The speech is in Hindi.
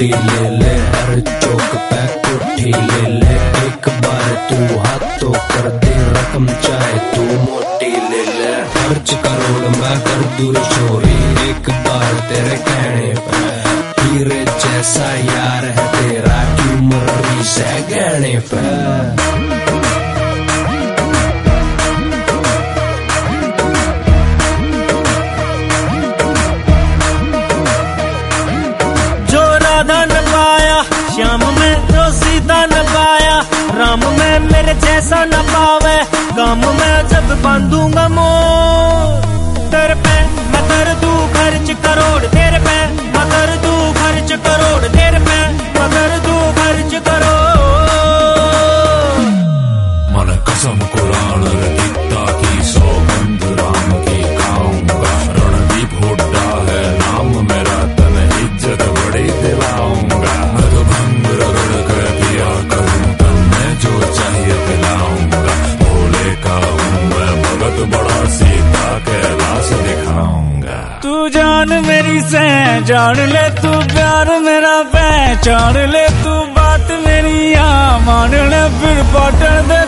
मोटी ले ले, हर चौक पे कोठी ले ले, एक बार तू हाथ तो कर दे, रकम चाहे तू मोटी ले ले। खर्च करोड़ मैं कर दूं चोरी, एक बार तेरे कहने पे, हीरे जैसा यार है तेरा, क्यों मर्री से गहने पे। श्याम में तो सीता न पाया, राम में मेरे जैसा न पावे, गाम में जब बांधूंगा मोर तेरे पे मैं कर दूं खर्च करोड़, तेरे पे मैं कर दूं खर्च करोड़, तेरे पे मैं कर दूं खर्च करोड़। मन कसम कुरान गीता की सौगंध राम की खाऊंगा, रणदीप हुड्डा है नाम मेरा, तन इज्जत बड़ी दिलाऊंगा, बड़ा सीता कैलाश दिखाऊंगा। तू जान मेरी से जान ले, तू प्यार मेरा पहचान ले, तू बात मेरी मान ले, फिर पाटन दे